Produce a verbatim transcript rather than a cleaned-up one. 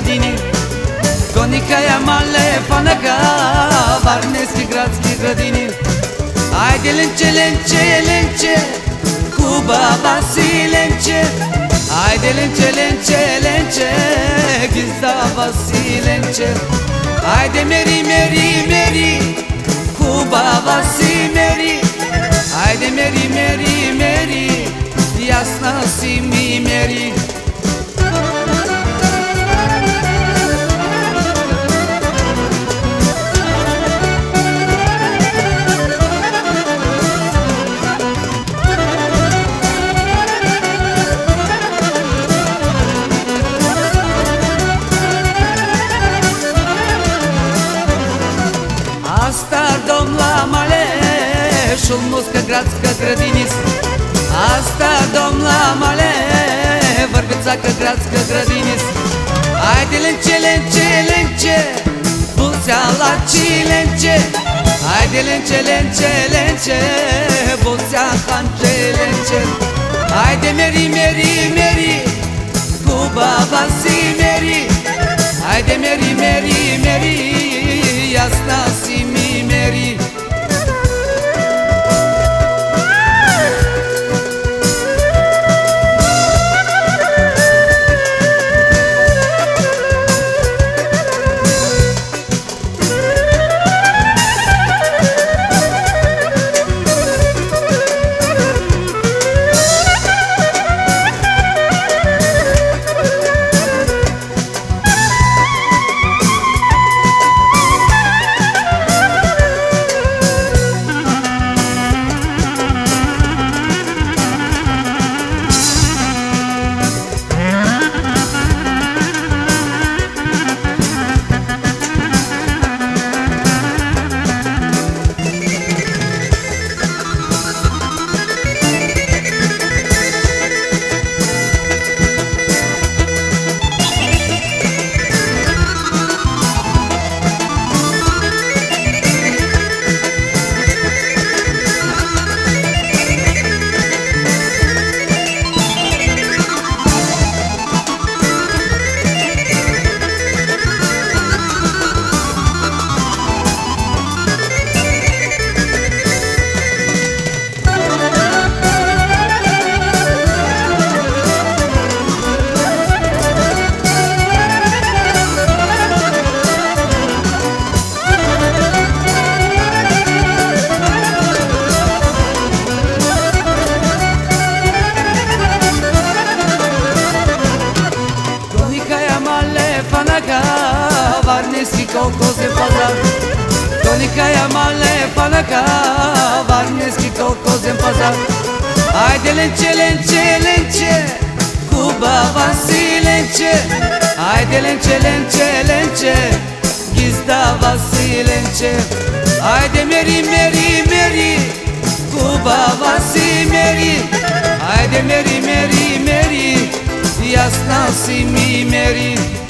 grădini. Konika ja male fanaka, Varneski gradski grădini. Ajde lenče, lenče, lenče, Kuba Vasilenče. Ajde lenče, lenče, lenče, Gizda Vasilenče. Ajde meri, meri, meri, Kuba Vasi meri. Ajde meri, meri, meri, jasna si mi meri. Asta domnula male, Šulmovska gradska gradinis. Asta domnula male, Vrbicaka gradska gradinis. Ajde lenče, lenče, lenče, Bulțea la cilenče. Ajde lenče, lenče, lenče, Bulțea hanče lenče. Ajde meri, meri, meri, Kuba Vasi meri. Ajde meri, meri, meri, jasna si mi meri. Varneski kolkoze pazar. Konika ja male fanaka, Varneski kolkoze pazar. Ajde lenče, lenče, lenče, Kuba Vasilenče. Ajde lenče, lenče, lenče, Gizda Vasilenče. Ajde meri, meri, meri, Kuba Vasi meri. Ajde meri, meri, meri, jasna si mi meri.